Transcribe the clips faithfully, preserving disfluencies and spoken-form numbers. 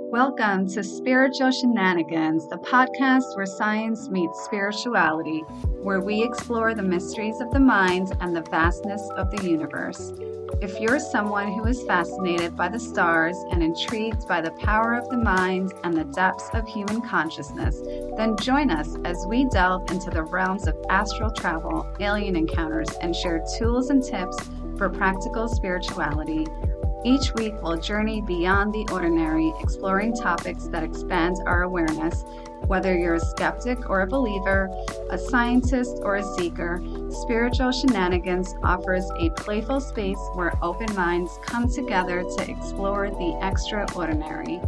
Welcome to Spiritual Shenanigans, the podcast where science meets spirituality, where we explore the mysteries of the mind and the vastness of the universe. If you're someone who is fascinated by the stars and intrigued by the power of the mind and the depths of human consciousness, then join us as we delve into the realms of astral travel, alien encounters, and share tools and tips for practical spirituality. Each week, we'll journey beyond the ordinary, exploring topics that expand our awareness. Whether you're a skeptic or a believer, a scientist or a seeker, Spiritual Shenanigans offers a playful space where open minds come together to explore the extraordinary.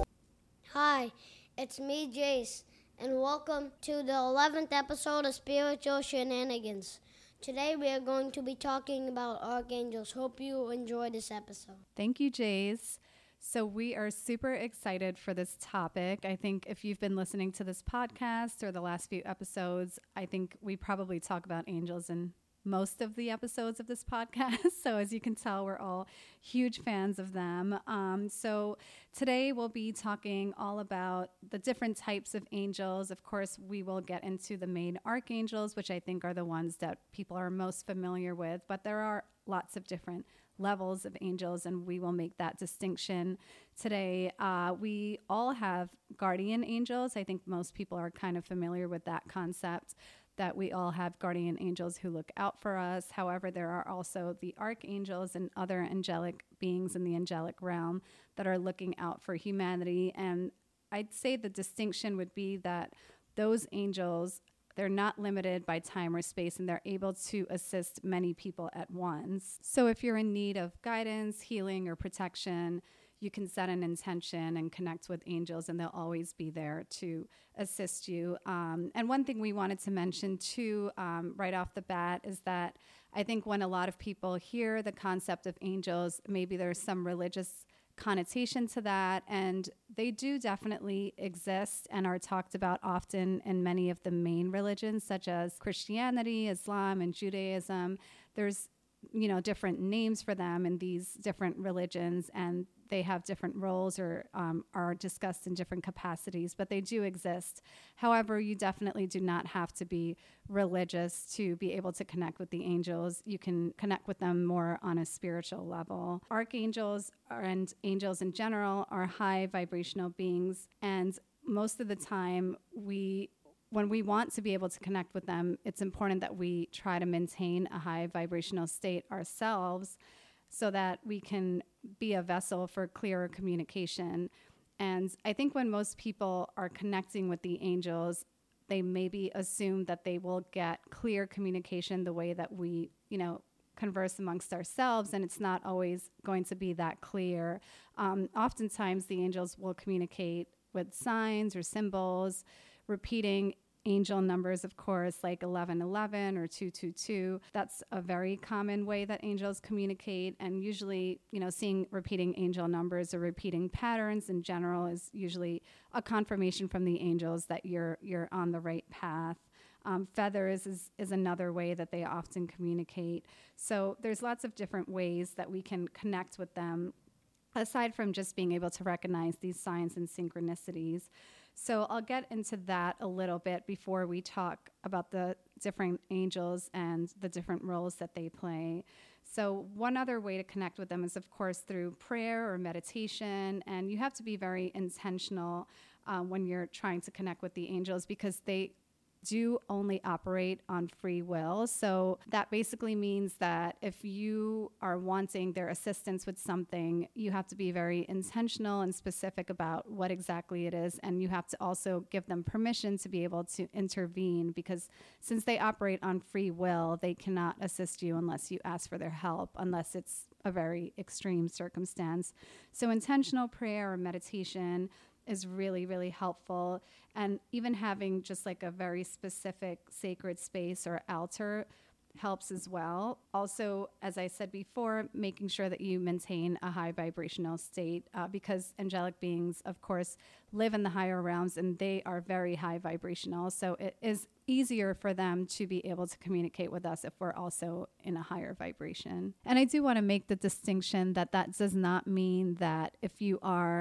Hi, it's me, Jace, and welcome to the eleventh episode of Spiritual Shenanigans. Today we are going to be talking about archangels. Hope you enjoy this episode. Thank you, Jace. So we are super excited for this topic. I think if you've been listening to this podcast or the last few episodes, I think we probably talk about angels in most of the episodes of this podcast. So as you can tell, we're all huge fans of them. Um, so today we'll be talking all about the different types of angels. Of course, we will get into the main archangels, which I think are the ones that people are most familiar with, but there are lots of different levels of angels, and we will make that distinction today. Uh, we all have guardian angels. I think most people are kind of familiar with that concept, that we all have guardian angels who look out for us. However, there are also the archangels and other angelic beings in the angelic realm that are looking out for humanity. And I'd say the distinction would be that those angels, they're not limited by time or space, and they're able to assist many people at once. So if you're in need of guidance, healing, or protection, you can set an intention and connect with angels, and they'll always be there to assist you. Um, and one thing we wanted to mention too, um, right off the bat, is that I think when a lot of people hear the concept of angels, maybe there's some religious connotation to that, and they do definitely exist and are talked about often in many of the main religions, such as Christianity, Islam, and Judaism. There's you know, different names for them in these different religions, and they have different roles or um, are discussed in different capacities, but they do exist. However, you definitely do not have to be religious to be able to connect with the angels. You can connect with them more on a spiritual level. Archangels are, and angels in general are high vibrational beings, and most of the time we when we want to be able to connect with them, it's important that we try to maintain a high vibrational state ourselves so that we can be a vessel for clearer communication. And I think when most people are connecting with the angels, they maybe assume that they will get clear communication the way that we, you know, converse amongst ourselves, and it's not always going to be that clear. Um, oftentimes, the angels will communicate with signs or symbols, repeating angel numbers, of course, like eleven eleven or two two two. That's a very common way that angels communicate. And usually, you know, seeing repeating angel numbers or repeating patterns in general is usually a confirmation from the angels that you're you're on the right path. Um, feathers is, is another way that they often communicate. So there's lots of different ways that we can connect with them, aside from just being able to recognize these signs and synchronicities. So I'll get into that a little bit before we talk about the different angels and the different roles that they play. So one other way to connect with them is, of course, through prayer or meditation. And you have to be very intentional uh, when you're trying to connect with the angels, because they do only operate on free will. So that basically means that if you are wanting their assistance with something, you have to be very intentional and specific about what exactly it is. And you have to also give them permission to be able to intervene, because since they operate on free will, they cannot assist you unless you ask for their help, unless it's a very extreme circumstance. So intentional prayer or meditation is really, really helpful. And even having just like a very specific sacred space or altar helps as well. Also, as I said before, making sure that you maintain a high vibrational state uh, because angelic beings, of course, live in the higher realms and they are very high vibrational. So it is easier for them to be able to communicate with us if we're also in a higher vibration. And I do want to make the distinction that that does not mean that if you are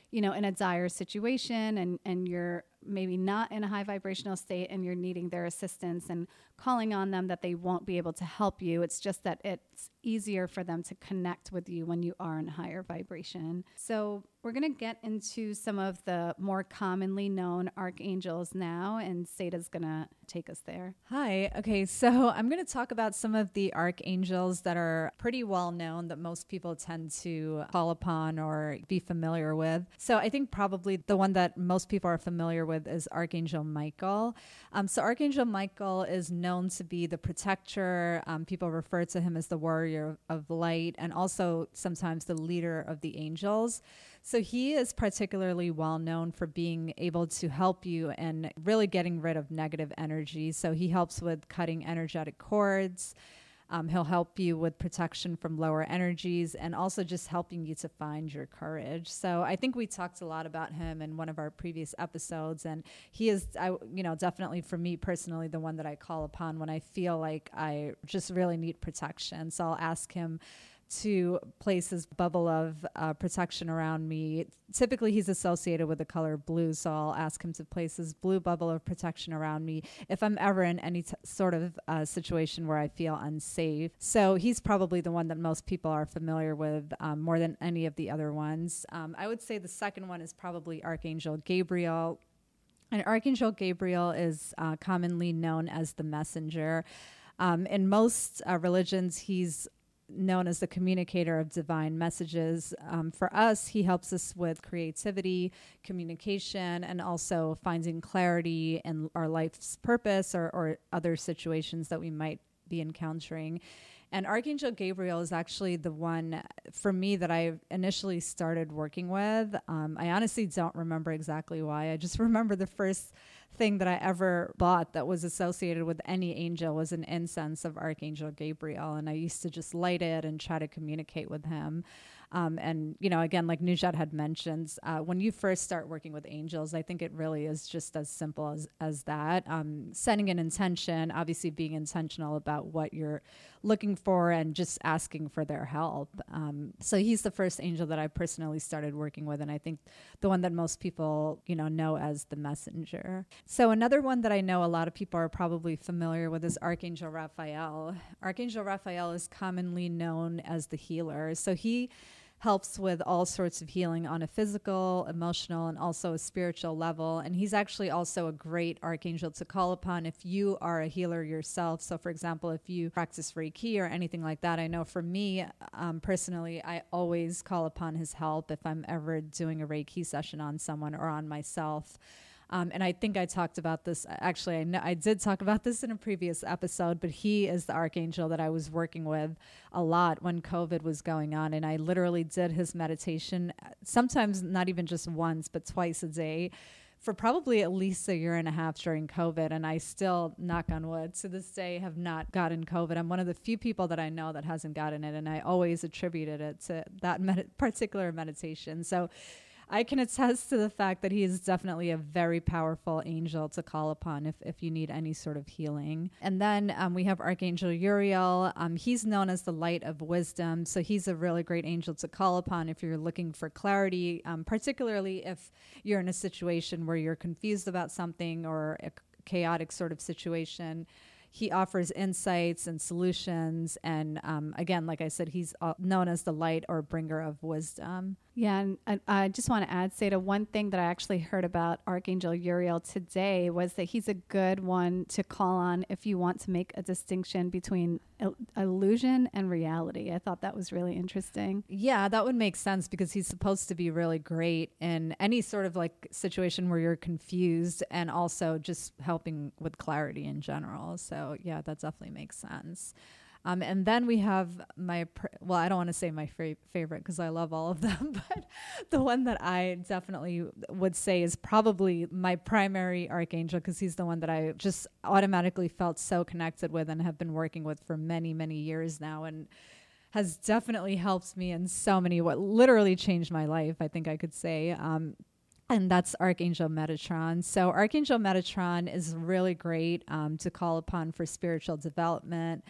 you know, in a dire situation and, and you're maybe not in a high vibrational state and you're needing their assistance and calling on them, that they won't be able to help you. It's just that it's easier for them to connect with you when you are in higher vibration. So we're going to get into some of the more commonly known archangels now, and Sada's going to take us there. Hi. Okay, so I'm going to talk about some of the archangels that are pretty well known that most people tend to call upon or be familiar with. So I think probably the one that most people are familiar with is Archangel Michael. Um, so Archangel Michael is known to be the protector. Um, people refer to him as the warrior of light, and also sometimes the leader of the angels. So he is particularly well known for being able to help you and really getting rid of negative energy. So he helps with cutting energetic cords. Um, he'll help you with protection from lower energies and also just helping you to find your courage. So I think we talked a lot about him in one of our previous episodes, and he is, I, you know, definitely for me personally, the one that I call upon when I feel like I just really need protection. So I'll ask him to place his bubble of uh, protection around me. Typically, he's associated with the color blue, so I'll ask him to place his blue bubble of protection around me if I'm ever in any t- sort of uh, situation where I feel unsafe. So he's probably the one that most people are familiar with um, more than any of the other ones. Um, I would say the second one is probably Archangel Gabriel. And Archangel Gabriel is uh, commonly known as the messenger. Um, in most uh, religions, he's known as the communicator of divine messages. Um, for us, he helps us with creativity, communication, and also finding clarity in our life's purpose or, or other situations that we might be encountering. And Archangel Gabriel is actually the one for me that I initially started working with. Um, I honestly don't remember exactly why. I just remember the first thing that I ever bought that was associated with any angel was an incense of Archangel Gabriel. And I used to just light it and try to communicate with him. Um, and, you know, again, like Nujat had mentioned, uh, when you first start working with angels, I think it really is just as simple as, as that. Um, setting an intention, obviously being intentional about what you're looking for and just asking for their help. Um, so he's the first angel that I personally started working with. And I think the one that most people, you know, know as the messenger. So another one that I know a lot of people are probably familiar with is Archangel Raphael. Archangel Raphael is commonly known as the healer. So he helps with all sorts of healing on a physical, emotional, and also a spiritual level. And he's actually also a great archangel to call upon if you are a healer yourself. So for example, if you practice Reiki or anything like that, I know for me um, personally, I always call upon his help if I'm ever doing a Reiki session on someone or on myself. Um, and I think I talked about this, actually, I, know, I did talk about this in a previous episode, but he is the archangel that I was working with a lot when COVID was going on. And I literally did his meditation, sometimes not even just once, but twice a day for probably at least a year and a half during COVID. And I still, knock on wood, to this day have not gotten COVID. I'm one of the few people that I know that hasn't gotten it. And I always attributed it to that med- particular meditation. So I can attest to the fact that he is definitely a very powerful angel to call upon if, if you need any sort of healing. And then um, we have Archangel Uriel. Um, he's known as the light of wisdom. So he's a really great angel to call upon if you're looking for clarity, um, particularly if you're in a situation where you're confused about something or a chaotic sort of situation. He offers insights and solutions. And um, again, like I said, he's uh, known as the light or bringer of wisdom. Yeah, and I, I just want to add, Seda, one thing that I actually heard about Archangel Uriel today was that he's a good one to call on if you want to make a distinction between il- illusion and reality. I thought that was really interesting. Yeah, that would make sense because he's supposed to be really great in any sort of like situation where you're confused and also just helping with clarity in general. So yeah, that definitely makes sense. Um, and then we have my, pr- well, I don't want to say my fra- favorite because I love all of them, but the one that I definitely would say is probably my primary archangel because he's the one that I just automatically felt so connected with and have been working with for many, many years now and has definitely helped me in so many, what literally changed my life, I think I could say. Um, And that's Archangel Metatron. So Archangel Metatron is really great um, to call upon for spiritual development.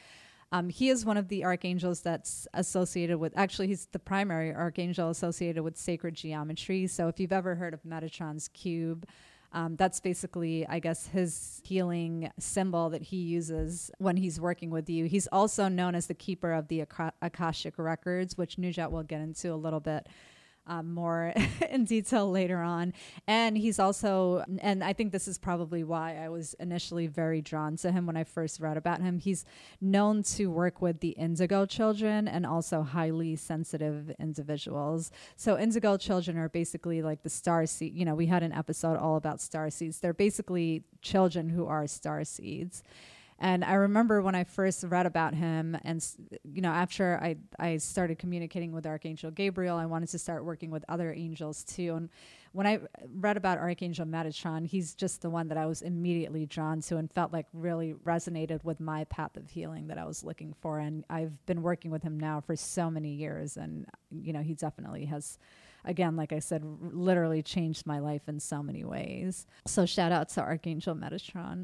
Um, he is one of the archangels that's associated with, actually, he's the primary archangel associated with sacred geometry. So if you've ever heard of Metatron's cube, um, that's basically, I guess, his healing symbol that he uses when he's working with you. He's also known as the keeper of the Ak- Akashic records, which Nujat will get into a little bit Um, more in detail later on. And he's also, and I think this is probably why I was initially very drawn to him when I first read about him. He's known to work with the indigo children and also highly sensitive individuals. So indigo children are basically like the star seed. You know, we had an episode all about star seeds. They're basically children who are star seeds. And I remember when I first read about him, and, you know, after I, I started communicating with Archangel Gabriel, I wanted to start working with other angels too. And when I read about Archangel Metatron, he's just the one that I was immediately drawn to and felt like really resonated with my path of healing that I was looking for. And I've been working with him now for so many years. And, you know, he definitely has, again, like I said, r- literally changed my life in so many ways. So shout out to Archangel Metatron.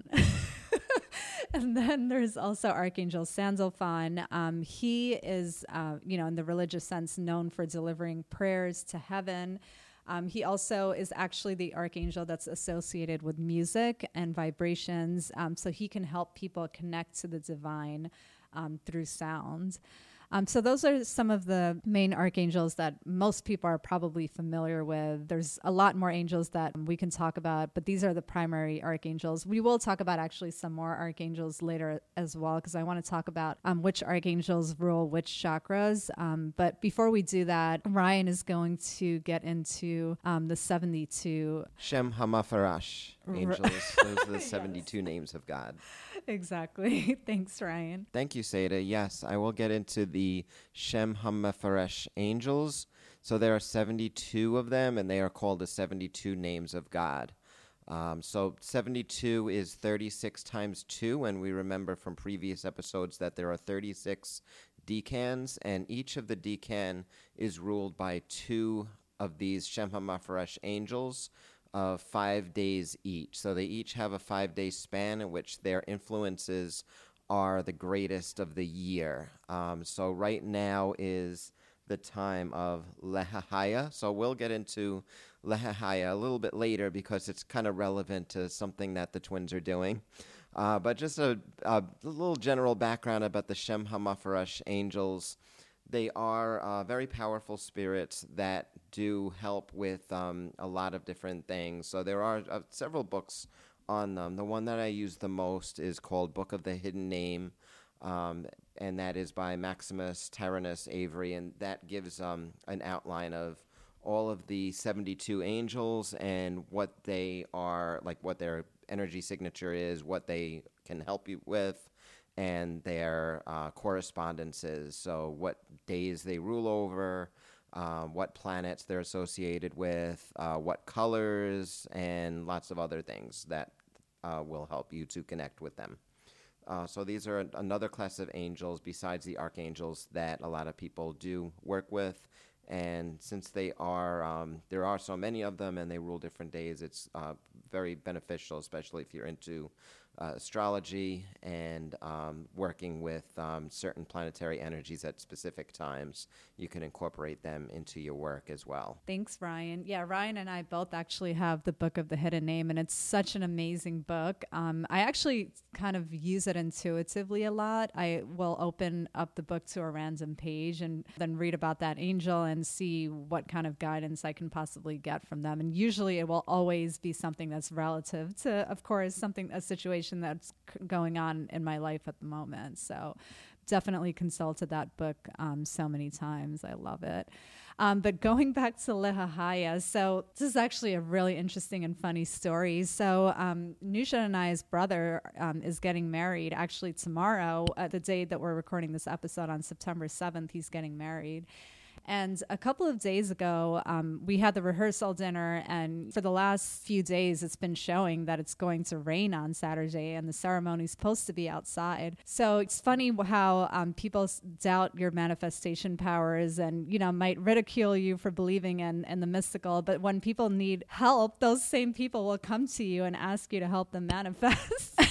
And then there's also Archangel Sandalphon. Um, he is, uh, you know, in the religious sense, known for delivering prayers to heaven. Um, he also is actually the archangel that's associated with music and vibrations. Um, so he can help people connect to the divine um, through sound. Um, so those are some of the main archangels that most people are probably familiar with. There's a lot more angels that we can talk about, but these are the primary archangels. We will talk about actually some more archangels later as well, because I want to talk about um, which archangels rule which chakras. Um, but before we do that, Ryan is going to get into um, the seventy-two Shem Hamafarash angels. Those are the seventy-two yes. names of God. Exactly. Thanks, Ryan. Thank you, Seda. Yes, I will get into the Shem HaMefaresh angels. So there are seventy-two of them, and they are called the seventy-two names of God. Um, so seventy-two is thirty-six times two, and we remember from previous episodes that there are thirty-six decans, and each of the decan is ruled by two of these Shem HaMefaresh angels, of five days each. So they each have a five-day span in which their influences are the greatest of the year. Um, so right now is the time of Lehahaya. So we'll get into Lehahaya a little bit later because it's kind of relevant to something that the twins are doing. Uh, but just a, a little general background about the Shem HaMefaresh angels. They are uh, very powerful spirits that do help with um, a lot of different things. So there are uh, several books on them. The one that I use the most is called Book of the Hidden Name, um, and that is by Maximus Tyrannus Avery, and that gives um, an outline of all of the seventy-two angels and what they are, like what their energy signature is, what they can help you with, and their uh, correspondences, so what days they rule over, um, what planets they're associated with, uh, what colors, and lots of other things that uh, will help you to connect with them. Uh, so these are another class of angels besides the archangels that a lot of people do work with. And since they are, um, there are so many of them and they rule different days, it's uh, very beneficial, especially if you're into uh, astrology and um, working with um, certain planetary energies at specific times. You can incorporate them into your work as well. Thanks, Ryan. Yeah, Ryan and I both actually have the Book of the Hidden Name, and it's such an amazing book. Um, I actually kind of use it intuitively a lot. I will open up the book to a random page and then read about that angel and see what kind of guidance I can possibly get from them. And usually it will always be something that's relative to, of course, something, a situation that's c- going on in my life at the moment. So definitely consulted that book um, so many times. I love it. Um, but going back to Lehahaya, so this is actually a really interesting and funny story. So um, Nusha and I's brother um, is getting married actually tomorrow, at the day that we're recording this episode on September seventh, he's getting married. And a couple of days ago, um, we had the rehearsal dinner, and for the last few days, it's been showing that it's going to rain on Saturday, and the ceremony's supposed to be outside. So it's funny how um, people s- doubt your manifestation powers and, you know, might ridicule you for believing in, in the mystical. But when people need help, those same people will come to you and ask you to help them manifest.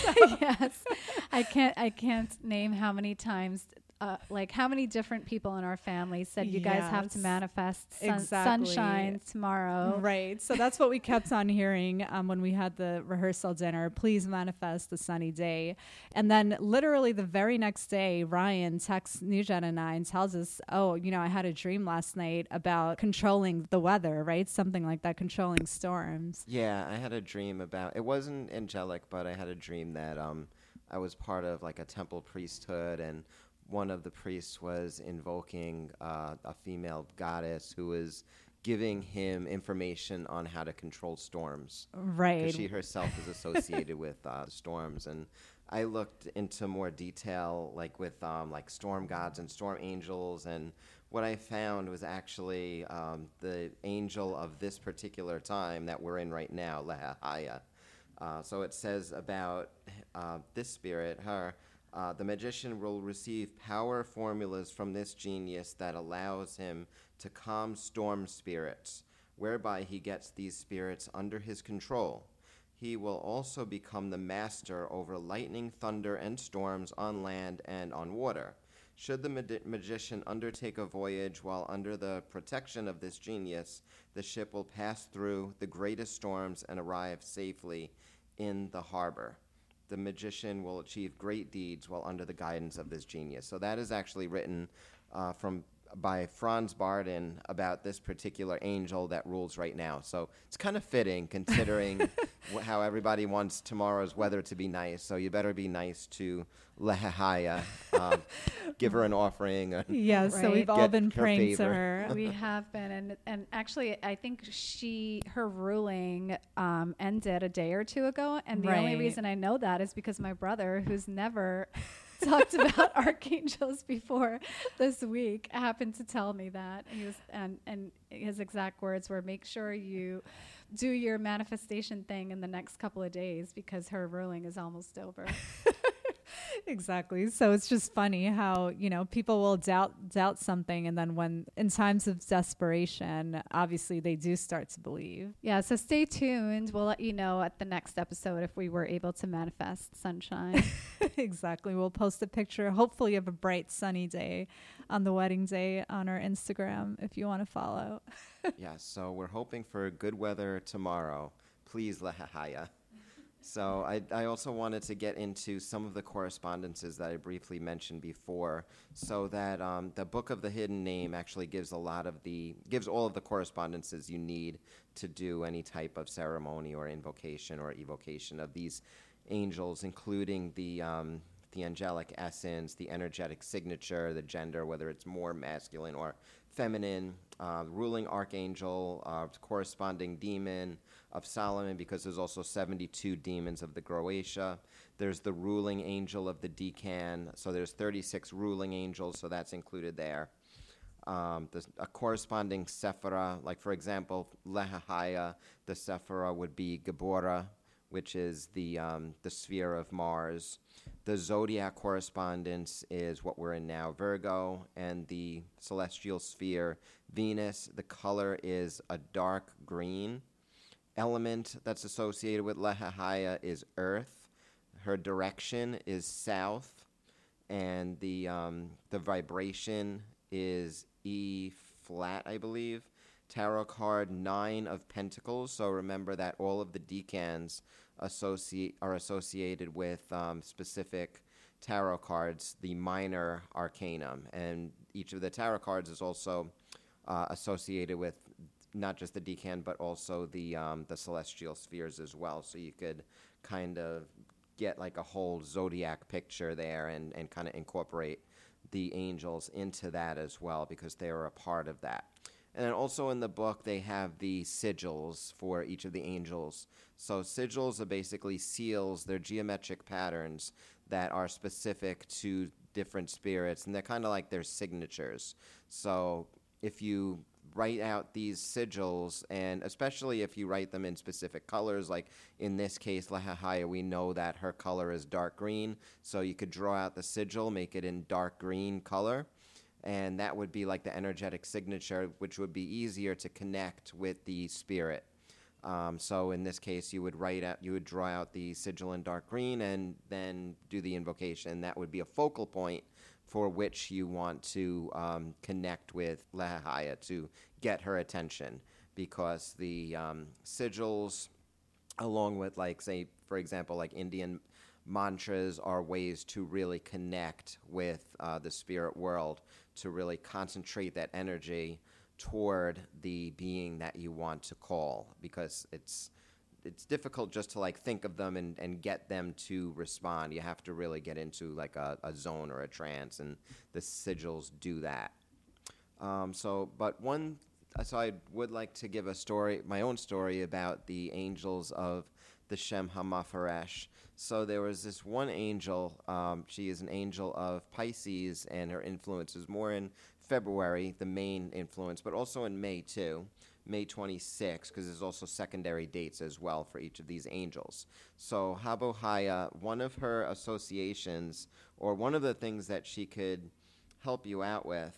Yes. I can't I can't name how many times uh, like how many different people in our family said you guys have to Yes. manifest sun- Exactly. sunshine tomorrow. Right. So that's what we kept on hearing um, when we had the rehearsal dinner. Please manifest a sunny day. And then literally the very next day, Ryan texts Nujan and I and tells us, oh, you know, I had a dream last night about controlling the weather, right? Something like that, controlling storms. Yeah, I had a dream about, it wasn't angelic, but I had a dream that um, I was part of like a temple priesthood, and one of the priests was invoking uh, a female goddess who was giving him information on how to control storms. Right. Because she herself is associated with uh, storms. And I looked into more detail, like with um, like storm gods and storm angels, and what I found was actually um, the angel of this particular time that we're in right now, Lehahaya. Uh, so it says about uh, this spirit, her, uh, the magician will receive power formulas from this genius that allows him to calm storm spirits, whereby he gets these spirits under his control. He will also become the master over lightning, thunder, and storms on land and on water. Should the mag- magician undertake a voyage while under the protection of this genius, the ship will pass through the greatest storms and arrive safely in the harbor. The magician will achieve great deeds while under the guidance of this genius. So that is actually written uh, from by Franz Barden about this particular angel that rules right now. So it's kind of fitting considering wh- how everybody wants tomorrow's weather to be nice. So you better be nice to Lehahaya. Um, give her an offering. And Yes, so Right. we've all Get been her praying to favor. her. We have been, and and actually, I think she her ruling um, ended a day or two ago, and the only Right. reason I know that is because my brother, who's never talked about archangels before this week, happened to tell me that. He was, and and his exact words were, "Make sure you do your manifestation thing in the next couple of days because her ruling is almost over." Exactly. So it's just funny how, you know, people will doubt doubt something, and then when in times of desperation, obviously they do start to believe. Yeah, so stay tuned. We'll let you know at the next episode if we were able to manifest sunshine. Exactly. We'll post a picture, hopefully, of a bright sunny day on the wedding day on our Instagram if you want to follow. Yeah, so we're hoping for good weather tomorrow. Please, Lehahaya. So I, I also wanted to get into some of the correspondences that I briefly mentioned before, so that um, the Book of the Hidden Name actually gives a lot of the gives all of the correspondences you need to do any type of ceremony or invocation or evocation of these angels, including the um, the angelic essence, the energetic signature, the gender, whether it's more masculine or feminine, uh, ruling archangel, uh, corresponding demon of Solomon, because there's also seventy-two demons of the Croatia. There's the ruling angel of the Decan, so there's thirty-six ruling angels, so that's included there. Um, there's a corresponding Sephira, like for example, Lehahaya, the Sephira would be Gabora, which is the um, the sphere of Mars. The zodiac correspondence is what we're in now, Virgo, and the celestial sphere, Venus. The color is a dark green. Element that's associated with Lehahaya is Earth. Her direction is south, and the um, the vibration is E flat, I believe. Tarot card Nine of Pentacles. So remember that all of the decans associate are associated with um, specific tarot cards, the minor arcanum, and each of the tarot cards is also uh, associated with not just the decan, but also the um, the celestial spheres as well. So you could kind of get like a whole zodiac picture there, and, and kind of incorporate the angels into that as well, because they are a part of that. And then also in the book, they have the sigils for each of the angels. So sigils are basically seals. They're geometric patterns that are specific to different spirits, and they're kind of like their signatures. So if you write out these sigils, and especially if you write them in specific colors, like in this case, Lehahaya, we know that her color is dark green, so you could draw out the sigil, make it in dark green color, and that would be like the energetic signature, which would be easier to connect with the spirit. Um, so in this case, you would write out, you would draw out the sigil in dark green and then do the invocation. That would be a focal point for which you want to um, connect with Lehaya to get her attention, because the um, sigils, along with, like, say, for example, like Indian mantras, are ways to really connect with uh, the spirit world, to really concentrate that energy toward the being that you want to call, because it's it's difficult just to like think of them and, and get them to respond. You have to really get into like a, a zone or a trance, and the sigils do that. Um, so, but one, so I would like to give a story, my own story about the angels of the Shem HaMafaresh. So there was this one angel. Um, she is an angel of Pisces, and her influence is more in February, the main influence, but also in May too, May twenty-sixth, because there's also secondary dates as well for each of these angels. So Habohaya, one of her associations, or one of the things that she could help you out with,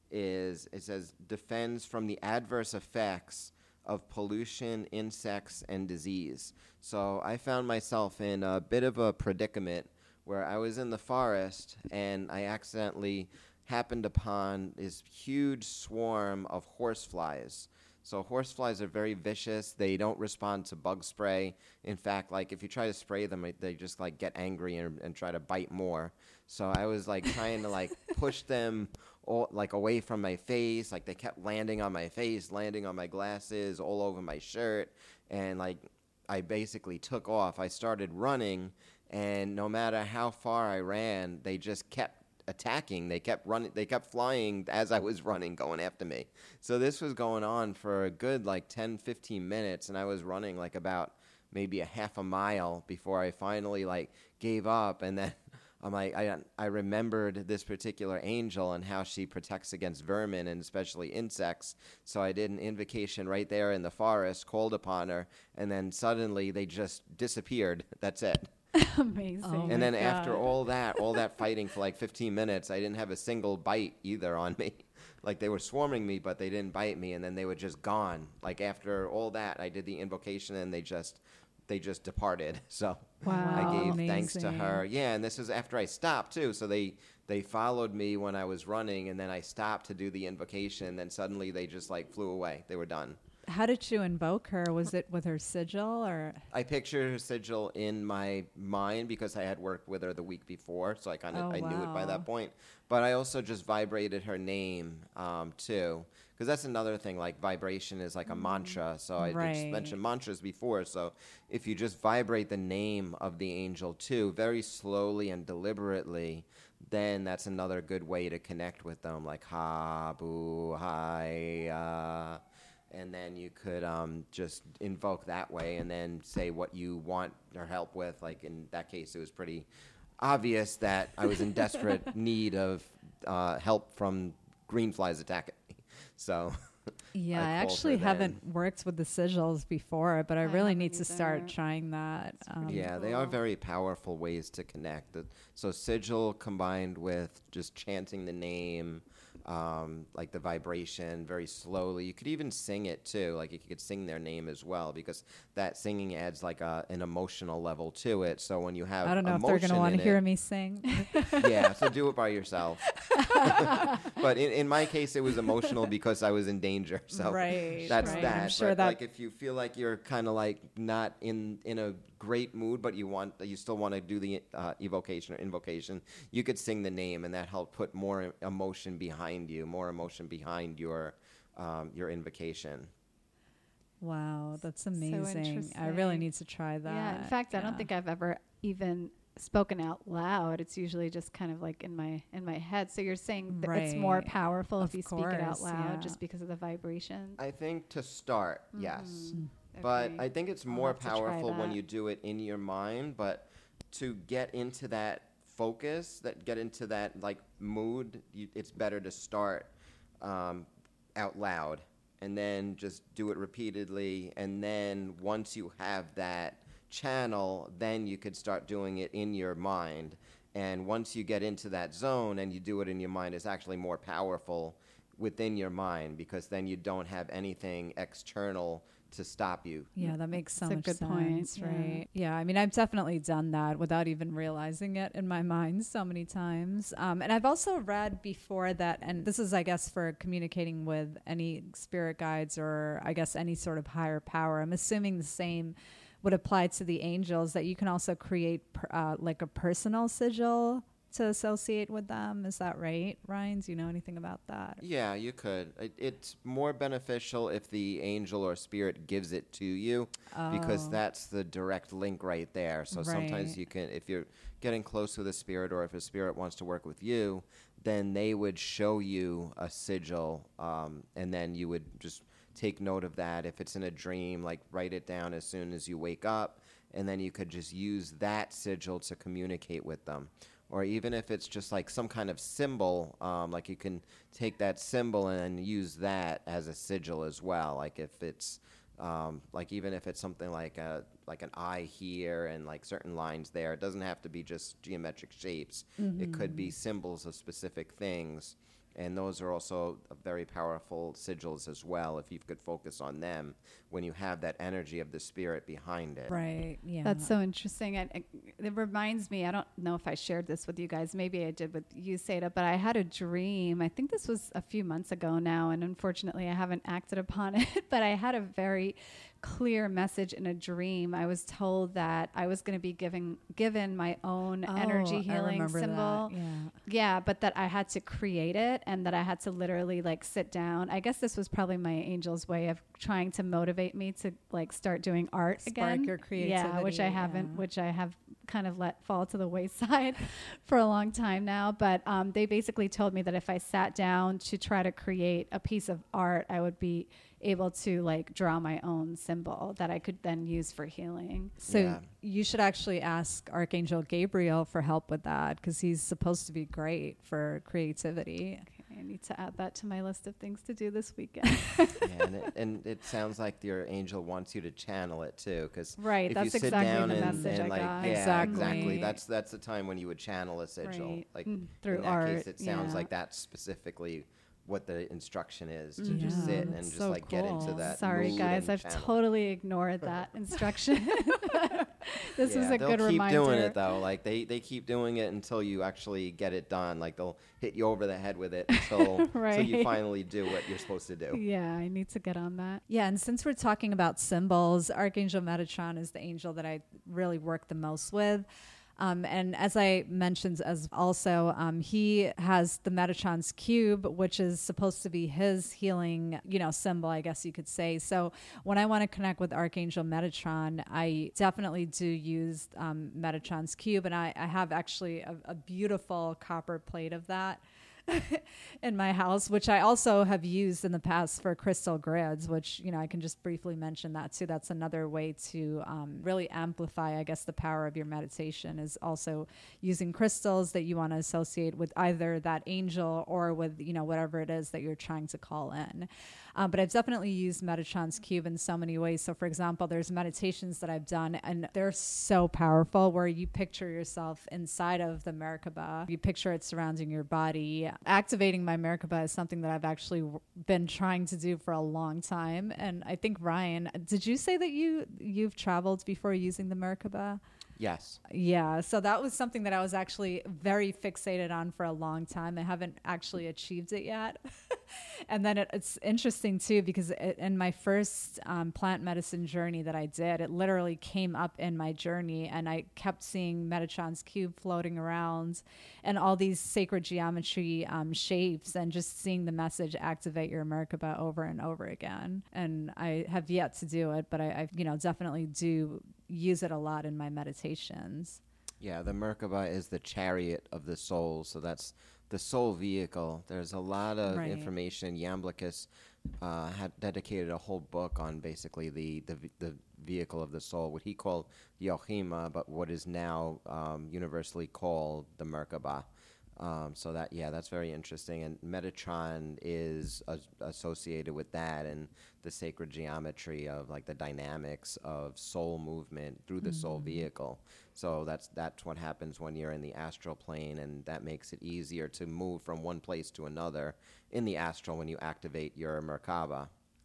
is, it says, defends from the adverse effects of pollution, insects, and disease. So I found myself in a bit of a predicament where I was in the forest and I accidentally happened upon this huge swarm of horseflies. So horseflies are very vicious. They don't respond to bug spray. In fact, like if you try to spray them, they just like get angry and, and try to bite more. So I was like trying to like push them all, like away from my face. Like they kept landing on my face, landing on my glasses, all over my shirt. And like I basically took off. I started running, and no matter how far I ran, they just kept attacking. They kept running. They kept flying as I was running, going after me. So this was going on for a good like ten, fifteen minutes, and I was running like about maybe a half a mile before I finally like gave up. And then I'm like, I I remembered this particular angel and how she protects against vermin and especially insects. So I did an invocation right there in the forest, called upon her, and then suddenly they just disappeared. That's it. Amazing. Oh And my then after God. all that, all that fighting for like fifteen minutes, I didn't have a single bite either on me. Like they were swarming me, but they didn't bite me, and then they were just gone. Like after all that, I did the invocation, and they just they just departed. So Wow. I gave thanks to Amazing. her. Yeah, and this is after I stopped too. So they they followed me when I was running, and then I stopped to do the invocation, and then suddenly they just like flew away. They were done. How did you invoke her? Was it with her sigil or? I pictured her sigil in my mind because I had worked with her the week before, so I kind of Oh, I knew it by wow. that point. But I also just vibrated her name um, too, because that's another thing. Like vibration is like a mantra. So I Right. just mentioned mantras before. So if you just vibrate the name of the angel too, very slowly and deliberately, then that's another good way to connect with them. Like ha, boo, hi, uh, and then you could um, just invoke that way and then say what you want or help with. Like in that case, it was pretty obvious that I was in desperate need of uh, help from green flies attacking me. So Yeah, I I, called actually her haven't then. worked with the sigils before, but I, I really haven't need to start either. trying that. Um, yeah, they are cool. very powerful ways to connect. The- So sigil combined with just chanting the name, um, like the vibration very slowly. You could even sing it too. Like you could sing their name as well, because that singing adds like a, an emotional level to it. So when you have I don't know if they're going to emotion want in to hear it- me sing. yeah, so do it by yourself. But in, in my case, it was emotional because I was in danger. So Right, that's right. that. I'm sure But that- like if you feel like you're kind of like not in in a great mood, but you want you still want to do the uh, evocation or invocation, you could sing the name, and that helped put more emotion behind you, more emotion behind your um, your invocation. Wow, that's amazing. I really interesting. need to try that. Yeah. In fact, I don't Yeah. think I've ever even spoken out loud. It's usually just kind of like in my in my head. So you're saying that it's more Right. powerful Of if you speak it out course, loud, yeah. just because of the vibration. I think to start, yes. Mm, But agree. I think it's I'll more have to try powerful when that. you do it in your mind, but to get into that focus, that get into that like mood, you, it's better to start um, out loud and then just do it repeatedly. And then once you have that channel, then you could start doing it in your mind. And once you get into that zone and you do it in your mind, it's actually more powerful within your mind, because then you don't have anything external to stop you. Yeah, that makes so That's a much good sense, point. Yeah. right? Yeah, I mean, I've definitely done that without even realizing it in my mind so many times. Um, and I've also read before that, and this is, I guess, for communicating with any spirit guides or I guess any sort of higher power. I'm assuming the same would apply to the angels, that you can also create per, uh, like a personal sigil to associate with them. Is that right, Ryan? Do you know anything about that? Yeah, you could. It, it's more beneficial if the angel or spirit gives it to you, because Oh. that's the direct link right there. So sometimes Right. you can, if you're getting close with a spirit, or if a spirit wants to work with you, then they would show you a sigil, um, and then you would just take note of that. If it's in a dream, like write it down as soon as you wake up, and then you could just use that sigil to communicate with them. Or even if it's just like some kind of symbol, um, like you can take that symbol and use that as a sigil as well. Like if it's, um, like even if it's something like a like an eye here and like certain lines there, it doesn't have to be just geometric shapes. Mm-hmm. It could be symbols of specific things. And those are also very powerful sigils as well, if you could focus on them when you have that energy of the spirit behind it. Right. Yeah. That's so interesting. And it, it reminds me, I don't know if I shared this with you guys. Maybe I did with you, Seda, but I had a dream. I think this was a few months ago now, and unfortunately I haven't acted upon it, but I had a very clear message in a dream. I was told that I was going to be giving given my own Oh, energy I healing remember symbol. that. Yeah. Yeah, but that I had to create it, and that I had to literally like sit down. I guess this was probably my angel's way of trying to motivate me to like start doing art Spark again. your Yeah, which I creativity, haven't, yeah. which I have kind of let fall to the wayside for a long time now. But um, they basically told me that if I sat down to try to create a piece of art, I would be able to like draw my own symbol that I could then use for healing. So Yeah. you should actually ask Archangel Gabriel for help with that, because he's supposed to be great for creativity. Okay, I need to add that to my list of things to do this weekend. Yeah, and it, and it sounds like your angel wants you to channel it too, because Right, if that's you sit exactly down the and, message and I like got. yeah, Exactly. exactly, that's that's the time when you would channel a sigil. Right. Like Mm, through in that art, case, it sounds yeah. like that's specifically what the instruction is, to Yeah, just sit and that's just so like get into cool. that. Sorry, mood guys, and I've channel it. totally ignored that instruction. This yeah, was a they'll good keep reminder. doing it though. Like they, they keep doing it until you actually get it done. Like they'll hit you over the head with it until until you Right. finally do what you're supposed to do. Yeah, I need to get on that. Yeah, and since we're talking about symbols, Archangel Metatron is the angel that I really work the most with. Um, and as I mentioned, as also, um, he has the Metatron's cube, which is supposed to be his healing, you know, symbol, I guess you could say. So when I want to connect with Archangel Metatron, I definitely do use um, Metatron's cube, and I, I have actually a, a beautiful copper plate of that in my house, which I also have used in the past for crystal grids, which, you know, I can just briefly mention that too. That's another way to um, really amplify, I guess, the power of your meditation, is also using crystals that you want to associate with either that angel or with, you know, whatever it is that you're trying to call in. Um, but I've definitely used Metatron's cube in so many ways. So for example, there's meditations that I've done and they're so powerful, where you picture yourself inside of the Merkaba. You picture it surrounding your body. Activating my Merkaba is something that I've actually w- been trying to do for a long time. And I think, Ryan, did you say that you, you've traveled before using the Merkaba? Yes. Yeah, so that was something that I was actually very fixated on for a long time. I haven't actually achieved it yet. And then it, it's interesting too, because it, in my first um, plant medicine journey that I did, it literally came up in my journey, and I kept seeing Metatron's cube floating around and all these sacred geometry um, shapes, and just seeing the message activate your Merkaba over and over again. And I have yet to do it, but I, I you know, definitely do use it a lot in my meditations. Yeah, the Merkaba is the chariot of the soul, so that's the soul vehicle. There's a lot of Right. information. Iamblichus uh, had dedicated a whole book on basically the, the v- the vehicle of the soul, what he called the Yochima, but what is now um, universally called the Merkaba. Um, so that, yeah, that's very interesting. And Metatron is as- associated with that and the sacred geometry of like the dynamics of soul movement through the soul vehicle. So that's that's what happens when you're in the astral plane, and that makes it easier to move from one place to another in the astral when you activate your Merkaba.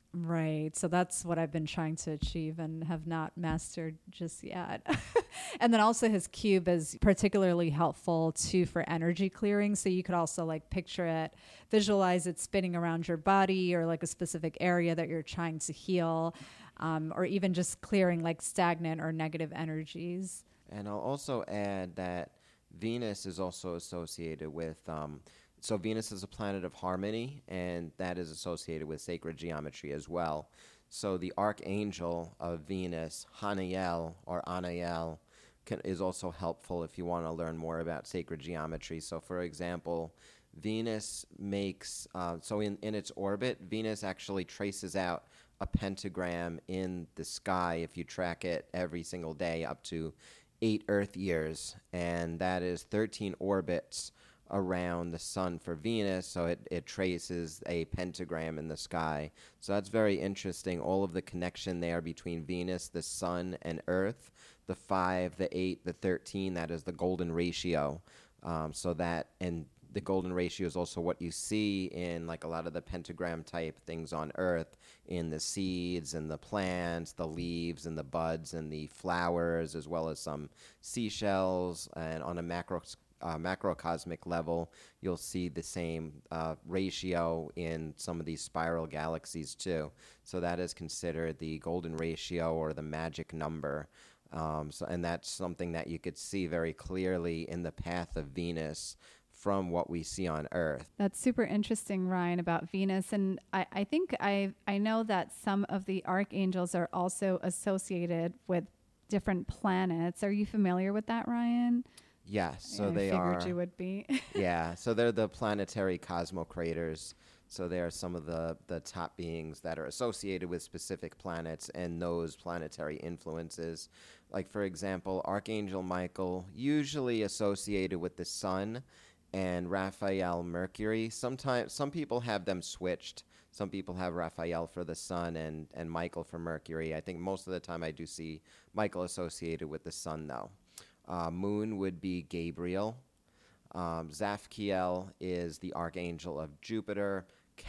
Right. So that's what I've been trying to achieve and have not mastered just yet. And then also his cube is particularly helpful too for energy clearing. So you could also like picture it, visualize it spinning around your body or like a specific area that you're trying to heal, um, or even just clearing like stagnant or negative energies. And I'll also add that Venus is also associated with, um, so Venus is a planet of harmony, and that is associated with sacred geometry as well. So the archangel of Venus, Haniel or Anael, can, is also helpful if you want to learn more about sacred geometry. So for example, Venus makes, uh, so in, in its orbit, Venus actually traces out a pentagram in the sky if you track it every single day up to eight Earth years, and that is thirteen orbits around the sun for Venus, so it, it traces a pentagram in the sky. So that's very interesting, all of the connection there between Venus, the sun, and Earth. The five, the eight, the thirteen, that is the golden ratio. Um, so that, and the golden ratio is also what you see in like a lot of the pentagram type things on Earth, in the seeds and the plants, the leaves and the buds and the flowers, as well as some seashells. And on a macro uh, macrocosmic level, you'll see the same uh, ratio in some of these spiral galaxies too. So that is considered the golden ratio or the magic number. Um, so, and that's something that you could see very clearly in the path of Venus from what we see on Earth. That's super interesting, Ryan, about Venus. And I, I think I I know that some of the archangels are also associated with different planets. Are you familiar with that, Ryan? Yes, so I they figured are. you would be. Yeah, so they're the planetary cosmocrators. So they are some of the, the top beings that are associated with specific planets and those planetary influences. Like, for example, Archangel Michael, usually associated with the sun, and Raphael Mercury. Sometimes some people have them switched. Some people have Raphael for the sun and, and Michael for Mercury. I think most of the time I do see Michael associated with the sun, though. Uh, moon would be Gabriel. Um, Zaphkiel is the archangel of Jupiter.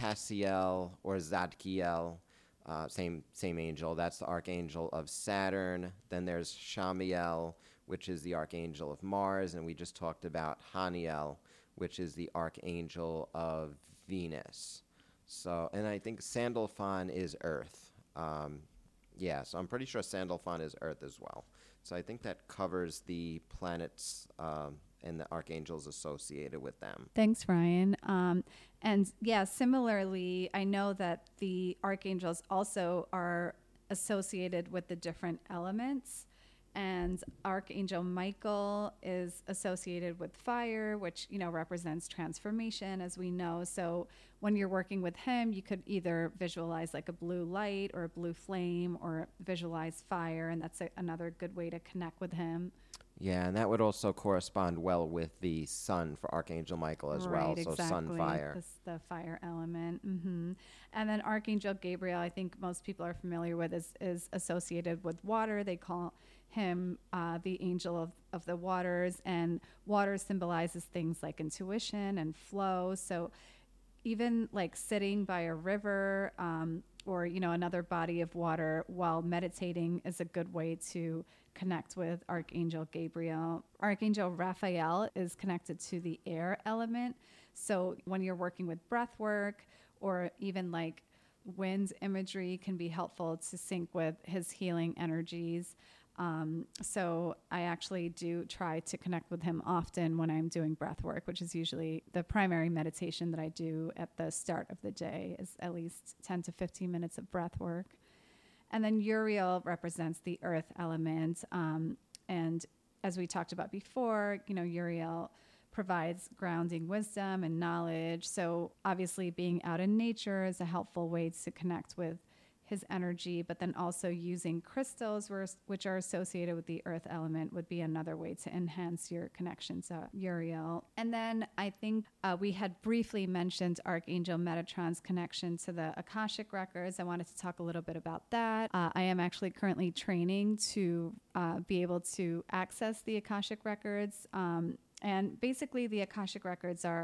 Cassiel or Zadkiel, uh, same same angel. That's the archangel of Saturn. Then there's Shamiel, which is the archangel of Mars, and we just talked about Haniel, which is the archangel of Venus. So, and I think Sandalphon is Earth. Um, yeah, so I'm pretty sure Sandalphon is Earth as well. So I think that covers the planets um, and the archangels associated with them. Thanks, Ryan. Um, and yeah, similarly, I know that the archangels also are associated with the different elements. And Archangel Michael is associated with fire, which, you know, represents transformation, as we know. So when you're working with him, you could either visualize like a blue light or a blue flame, or visualize fire. And that's a, another good way to connect with him. Yeah, and that would also correspond well with the sun for Archangel Michael as right, well. Exactly. So sun, fire. The, the fire element. Mm-hmm. And then Archangel Gabriel, I think most people are familiar with, is, is associated with water. They call him uh, the angel of, of the waters, and water symbolizes things like intuition and flow. So even like sitting by a river um, or, you know, another body of water while meditating is a good way to connect with Archangel Gabriel. Archangel Raphael is connected to the air element. So when you're working with breath work or even like wind imagery can be helpful to sync with his healing energies. Um, so I actually do try to connect with him often when I'm doing breath work, which is usually the primary meditation that I do at the start of the day, is at least ten to fifteen minutes of breath work. And then Uriel represents the earth element. Um, and as we talked about before, you know, Uriel provides grounding wisdom and knowledge. So obviously being out in nature is a helpful way to connect with his energy, but then also using crystals, which are associated with the earth element, would be another way to enhance your connection to Uriel. And then I think uh, we had briefly mentioned Archangel Metatron's connection to the Akashic Records. I wanted to talk a little bit about that. Uh, I am actually currently training to uh, be able to access the Akashic Records. Um, and basically the Akashic Records are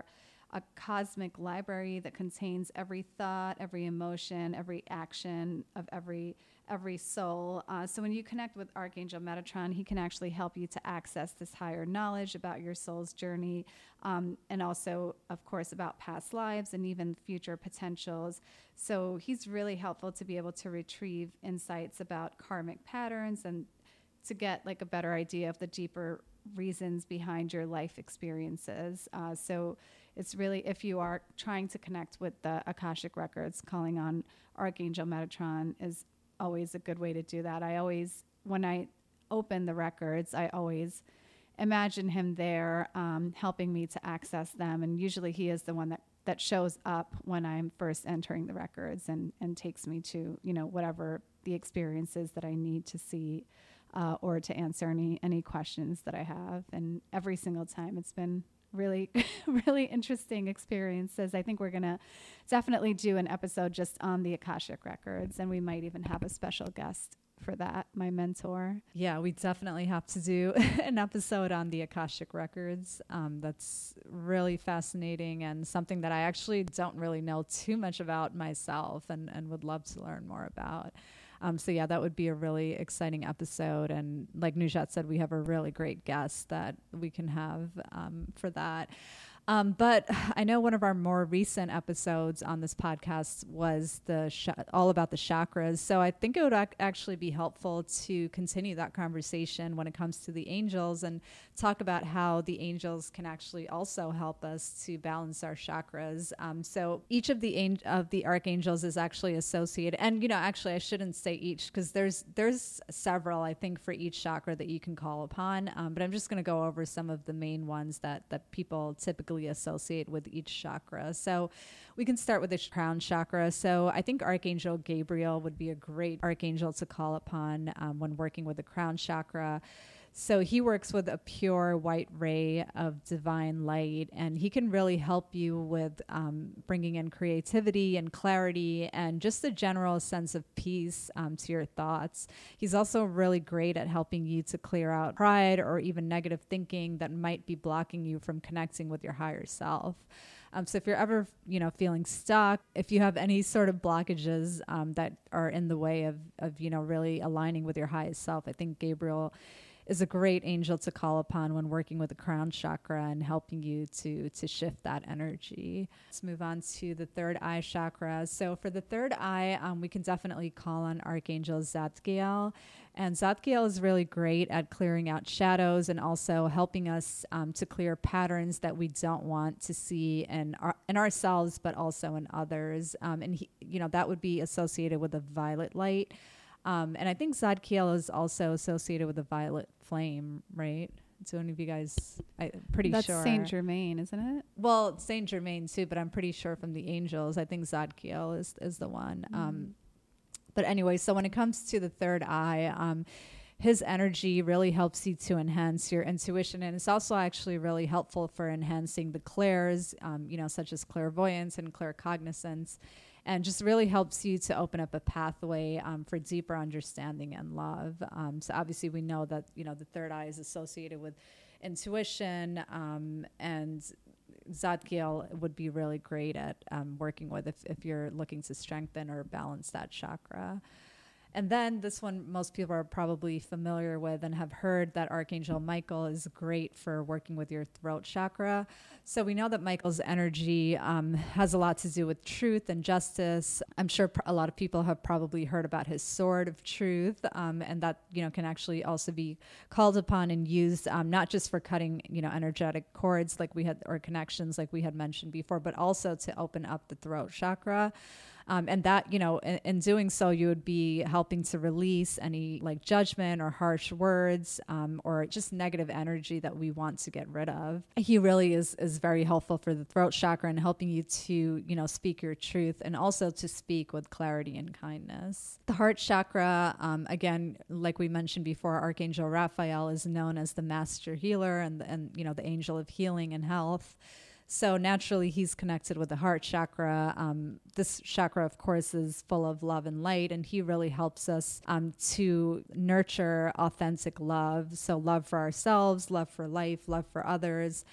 a cosmic library that contains every thought, every emotion, every action of every every soul. Uh, so when you connect with Archangel Metatron, he can actually help you to access this higher knowledge about your soul's journey, um, and also, of course, about past lives and even future potentials. So he's really helpful to be able to retrieve insights about karmic patterns and to get like a better idea of the deeper reasons behind your life experiences. Uh, so it's really, if you are trying to connect with the Akashic Records, calling on Archangel Metatron is always a good way to do that. I always, when I open the records, I always imagine him there um, helping me to access them. And usually he is the one that, that shows up when I'm first entering the records and, and takes me to, you know, whatever the experiences that I need to see uh, or to answer any, any questions that I have. And every single time it's been really, really interesting experiences. I think we're going to definitely do an episode just on the Akashic Records, and we might even have a special guest for that, my mentor. Yeah, we definitely have to do an episode on the Akashic Records. Um, that's really fascinating and something that I actually don't really know too much about myself and, and would love to learn more about. Um, so yeah, that would be a really exciting episode. And like Nujat said, we have a really great guest that we can have um, for that. Um, but I know one of our more recent episodes on this podcast was the sh- all about the chakras. So I think it would ac- actually be helpful to continue that conversation when it comes to the angels and talk about how the angels can actually also help us to balance our chakras. Um, so each of the ang- of the archangels is actually associated, and you know, actually, I shouldn't say each because there's there's several I think for each chakra that you can call upon. Um, but I'm just going to go over some of the main ones that that people typically associate with each chakra. So we can start with the crown chakra. So I think Archangel Gabriel would be a great archangel to call upon um, when working with the crown chakra. So he works with a pure white ray of divine light, and he can really help you with um, bringing in creativity and clarity and just a general sense of peace um, to your thoughts. He's also really great at helping you to clear out pride or even negative thinking that might be blocking you from connecting with your higher self. Um, so if you're ever, you know, feeling stuck, if you have any sort of blockages um, that are in the way of, of, you know, really aligning with your highest self, I think Gabriel is a great angel to call upon when working with the crown chakra and helping you to to shift that energy. Let's move on to the third eye chakra. So for the third eye, um, we can definitely call on Archangel Zadkiel. And Zadkiel is really great at clearing out shadows and also helping us um, to clear patterns that we don't want to see in, our, in ourselves, but also in others. Um, and, he, you know, that would be associated with a violet light. Um, and I think Zadkiel is also associated with a violet flame, right? So any of you guys, I'm pretty That's sure. That's Saint Germain, isn't it? Well, Saint Germain too, but I'm pretty sure from the angels, I think Zadkiel is, is the one. Mm. Um, but anyway, so when it comes to the third eye, um, his energy really helps you to enhance your intuition. And it's also actually really helpful for enhancing the clairs, um, you know, such as clairvoyance and claircognizance. And just really helps you to open up a pathway um, for deeper understanding and love. Um, so obviously we know that, you know, the third eye is associated with intuition, um, and Zadkiel would be really great at um, working with if, if you're looking to strengthen or balance that chakra. And then this one most people are probably familiar with and have heard that Archangel Michael is great for working with your throat chakra. So we know that Michael's energy um, has a lot to do with truth and justice. I'm sure pr- a lot of people have probably heard about his sword of truth, um, and that, you know, can actually also be called upon and used um, not just for cutting, you know, energetic cords like we had, or connections like we had mentioned before, but also to open up the throat chakra. Um, and that, you know, in, in doing so, you would be helping to release any like judgment or harsh words um, or just negative energy that we want to get rid of. He really is is very helpful for the throat chakra and helping you to, you know, speak your truth and also to speak with clarity and kindness. The heart chakra, um, again, like we mentioned before, Archangel Raphael is known as the master healer and, and you know, the angel of healing and health. So naturally, he's connected with the heart chakra. Um, this chakra, of course, is full of love and light, and he really helps us um, to nurture authentic love. So love for ourselves, love for life, love for others.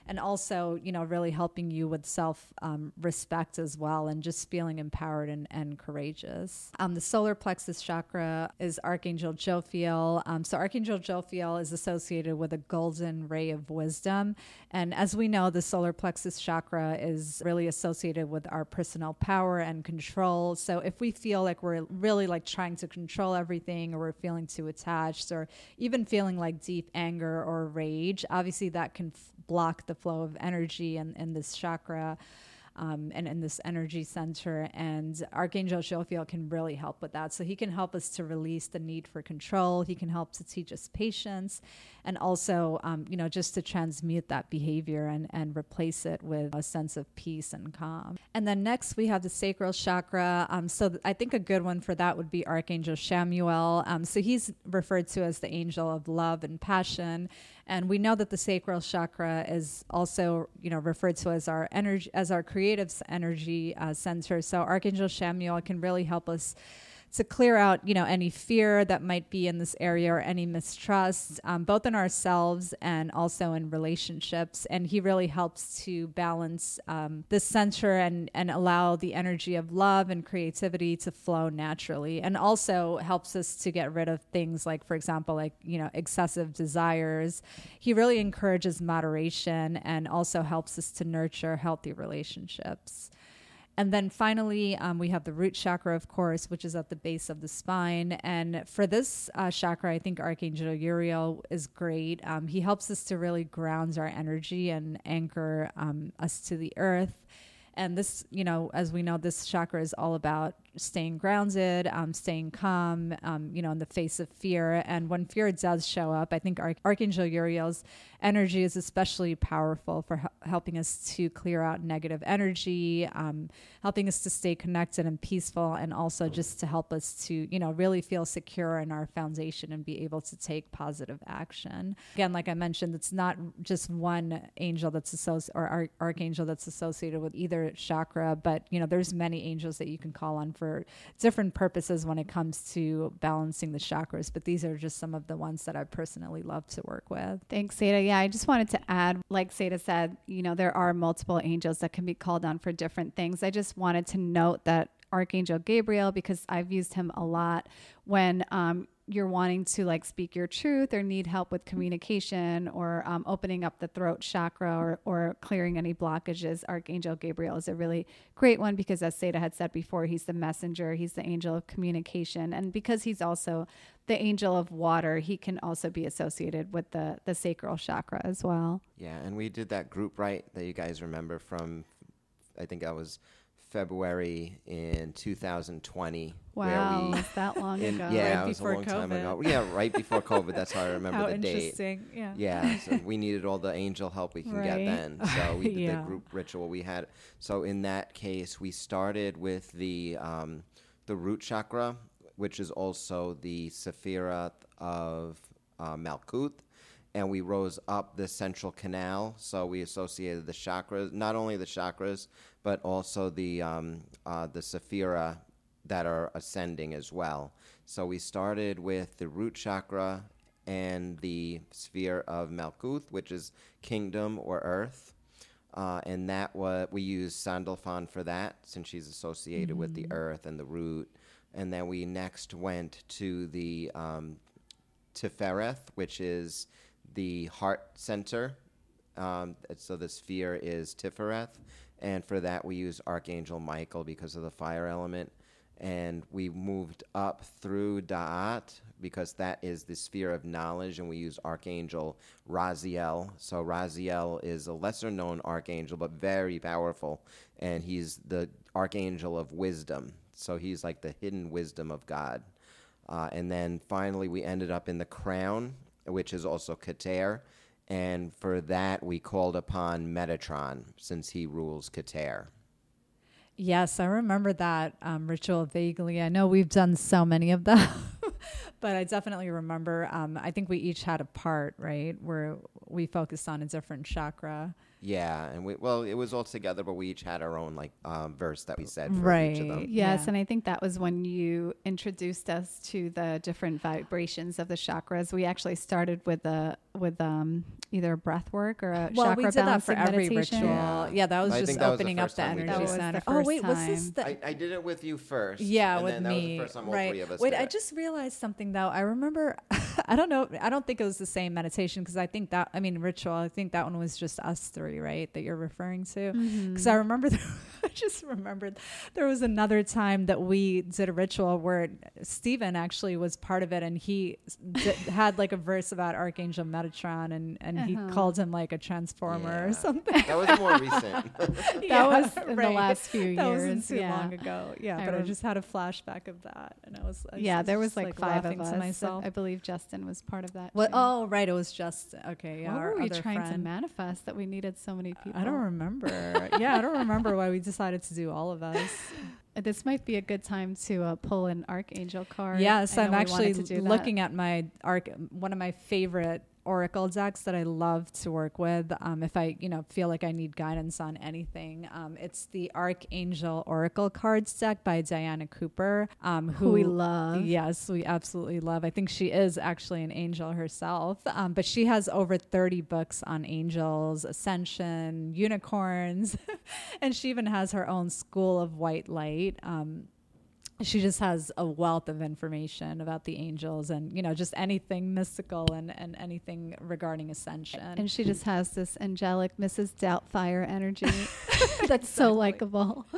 and also, you know, really helping you with self um, respect as well, and just feeling empowered and, and courageous. Um, the solar plexus chakra is Archangel Jophiel. Um, so Archangel Jophiel is associated with a golden ray of wisdom. And as we know, the solar plexus chakra is really associated with our personal power and control. So if we feel like we're really like trying to control everything, or we're feeling too attached, or even feeling like deep anger or rage, obviously that can f- block the flow of energy in, in this chakra. Um, and in this energy center, and Archangel Jophiel can really help with that. So he can help us to release the need for control. He can help to teach us patience, and also, um, you know, just to transmute that behavior and, and replace it with a sense of peace and calm. And then next we have the sacral chakra. Um, so th- I think a good one for that would be Archangel Shamuel. Um, so he's referred to as the angel of love and passion. And we know that the sacral chakra is also, you know, referred to as our energy, as our creative energy uh, center. So Archangel Shamuel can really help us to clear out, you know, any fear that might be in this area, or any mistrust, um, both in ourselves and also in relationships. And he really helps to balance um, the center and, and allow the energy of love and creativity to flow naturally. And also helps us to get rid of things like, for example, like, you know, excessive desires. He really encourages moderation and also helps us to nurture healthy relationships. And then finally, um, we have the root chakra, of course, which is at the base of the spine. And for this uh, chakra, I think Archangel Uriel is great. Um, he helps us to really ground our energy and anchor um, us to the earth. And this, you know, as we know, this chakra is all about staying grounded, um, staying calm, um, you know, in the face of fear. And when fear does show up, I think Arch- Archangel Uriel's energy is especially powerful for h- helping us to clear out negative energy, um, helping us to stay connected and peaceful, and also just to help us to, you know, really feel secure in our foundation and be able to take positive action. Again, like I mentioned, it's not just one angel that's associated, or arch- archangel that's associated with either chakra, but, you know, there's many angels that you can call on for different purposes when it comes to balancing the chakras. But these are just some of the ones that I personally love to work with. Thanks, Seda. Yeah, I just wanted to add, like Seda said, you know, there are multiple angels that can be called on for different things. I just wanted to note that Archangel Gabriel, because I've used him a lot when um, you're wanting to like speak your truth or need help with communication, or um, opening up the throat chakra, or, or clearing any blockages. Archangel Gabriel is a really great one because, as Seda had said before, he's the messenger. He's the angel of communication. And because he's also the angel of water, he can also be associated with the, the sacral chakra as well. Yeah, and we did that group right that you guys remember from, I think that was February in two thousand twenty. Wow, where we, was that long in, ago? Yeah, Right it was a before long time COVID. ago. Yeah, right before COVID. That's how I remember How the date. interesting. Yeah. Yeah, so we needed all the angel help we can get Right. then. So we did Yeah. the group ritual we had. So in that case, we started with the um, the root chakra, which is also the Sephirah of uh, Malkuth. And we rose up the central canal, so we associated the chakras, not only the chakras, but also the um, uh, the Sephirah that are ascending as well. So we started with the root chakra and the sphere of Malkuth, which is kingdom or earth. Uh, and that was, we used Sandalphon for that, since she's associated mm-hmm. with the earth and the root. And then we next went to the um, Tifereth, which is the heart center. Um, so the sphere is Tifereth. And for that, we use Archangel Michael because of the fire element. And we moved up through Da'at because that is the sphere of knowledge, and we use Archangel Raziel. So Raziel is a lesser-known archangel, but very powerful, and he's the archangel of wisdom. So he's like the hidden wisdom of God. Uh, and then finally, we ended up in the crown, which is also Keter. And for that, we called upon Metatron, since he rules Keter. Yes, I remember that um, ritual vaguely. I know we've done so many of them, but I definitely remember. Um, I think we each had a part, right, where we focused on a different chakra. Yeah, and we well, it was all together, but we each had our own like um, verse that we said for right. each of them. Yes, Yeah. and I think that was when you introduced us to the different vibrations of the chakras. We actually started with the with um, either breath work or a well, chakra we did that for balancing every meditation. ritual. Yeah. Yeah, that was I just think that was the opening up first the time we energy did it. That was center. the Oh wait, first was this time. the? I, I did it with you first. Yeah, and with then that me. was the first time all right. three of us Wait, did I it. just realized something though. I remember, I don't know, I don't think it was the same meditation because I think that, I mean, ritual, I think that one was just us three, right? That you're referring to. Because Mm-hmm. I remember, there, I just remembered there was another time that we did a ritual where Stephen actually was part of it and he d- had like a verse about Archangel Metatron and, and he Uh-huh. called him like a transformer Yeah. or something. That was more recent. That was in the last few That years. wasn't too yeah. long ago. Yeah, I but I rem- just had a flashback of that, and I was I Yeah, there was just, like, five laughing of us. to myself. I believe Justin was part of that. What? too. Oh, right, it was just okay. Yeah, what our were we other trying to friend. manifest that we needed so many people? I don't remember. Yeah, I don't remember why we decided to do all of us. Uh, This might be a good time to uh, pull an archangel card. Yes, I I'm know we actually wanted to do that. looking at my arc. One of my favorite oracle decks that I love to work with. Um, if I, you know, feel like I need guidance on anything, um, it's the Archangel Oracle Cards deck by Diana Cooper, um, who, Who we love. Yes, we absolutely love. I think she is actually an angel herself, um, but she has over thirty books on angels, ascension, unicorns, and she even has her own school of white light. Um, she just has a wealth of information about the angels and, you know, just anything mystical and, and anything regarding ascension. And she just has this angelic Missus Doubtfire energy that's so likable.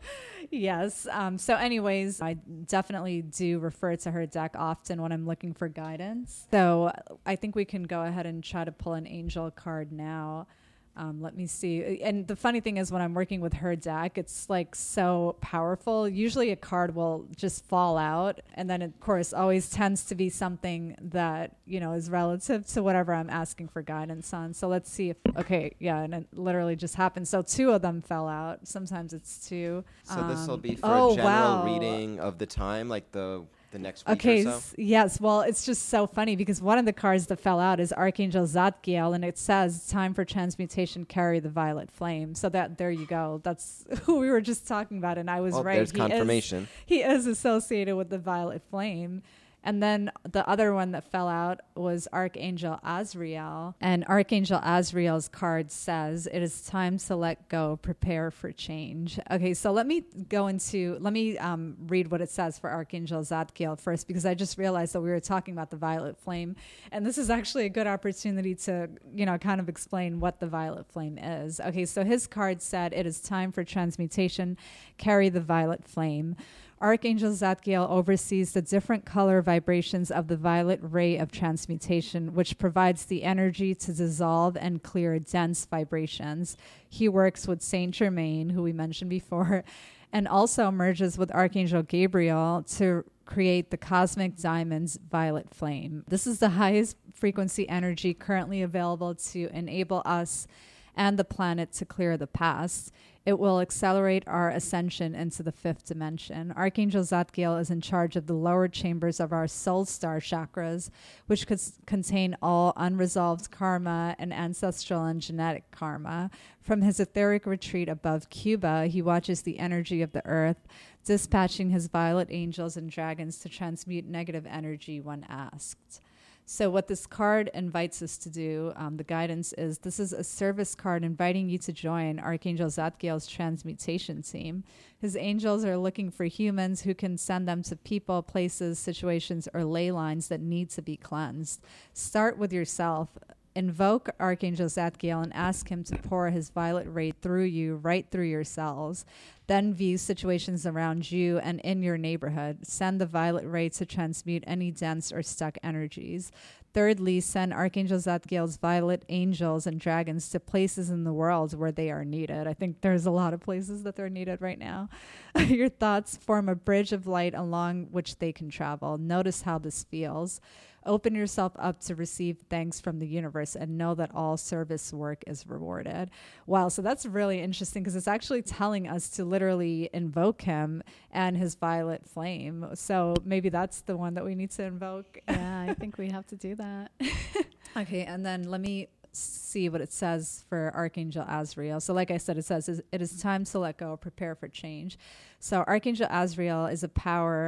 Yes. Um, so anyways, I definitely do refer to her deck often when I'm looking for guidance. So I think we can go ahead and try to pull an angel card now. Um, let me see. And the funny thing is when I'm working with her deck, it's like so powerful. Usually a card will just fall out. And then, of course, always tends to be something that, you know, is relative to whatever I'm asking for guidance on. So let's see if, okay, yeah, and it literally just happened. So two of them fell out. Sometimes it's two. So this will Um, be for oh, a general wow. reading of the time, like the the next week Okay, or so. s- yes. Well, it's just so funny because one of the cards that fell out is Archangel Zadkiel, and it says time for transmutation, carry the violet flame. So that there you go. That's who we were just talking about, and I was Well, right. there's He confirmation. Is, he is associated with the violet flame. And then the other one that fell out was Archangel Azrael. And Archangel Azrael's card says, it is time to let go, prepare for change. Okay, so let me go into, let me um, read what it says for Archangel Zadkiel first, because I just realized that we were talking about the violet flame. And this is actually a good opportunity to, you know, kind of explain what the violet flame is. Okay, so his card said, it is time for transmutation, carry the violet flame. Archangel Zadkiel oversees the different color vibrations of the violet ray of transmutation, which provides the energy to dissolve and clear dense vibrations. He works with Saint Germain, who we mentioned before, and also merges with Archangel Gabriel to create the cosmic diamond's violet flame. This is the highest frequency energy currently available to enable us and the planet to clear the past. It will accelerate our ascension into the fifth dimension. Archangel Zadkiel is in charge of the lower chambers of our soul star chakras, which could s- contain all unresolved karma and ancestral and genetic karma. From his etheric retreat above Cuba, he watches the energy of the earth, dispatching his violet angels and dragons to transmute negative energy when asked. So what this card invites us to do, um, the guidance is, this is a service card inviting you to join Archangel Zadkiel's transmutation team. His angels are looking for humans who can send them to people, places, situations, or ley lines that need to be cleansed. Start with yourself. Invoke Archangel Zadkiel and ask him to pour his violet ray through you, right through your cells. Then view situations around you and in your neighborhood. Send the violet ray to transmute any dense or stuck energies. Thirdly, send Archangel Zadkiel's violet angels and dragons to places in the world where they are needed. I think there's a lot of places that they're needed right now. Your thoughts form a bridge of light along which they can travel. Notice how this feels. Open yourself up to receive thanks from the universe and know that all service work is rewarded. Wow, so that's really interesting because it's actually telling us to literally invoke him and his violet flame. So maybe that's the one that we need to invoke. Yeah, I think we have to do that. Okay, and then let me see what it says for Archangel Azrael. So like I said, it says it is time to let go, prepare for change. So Archangel Azrael is a power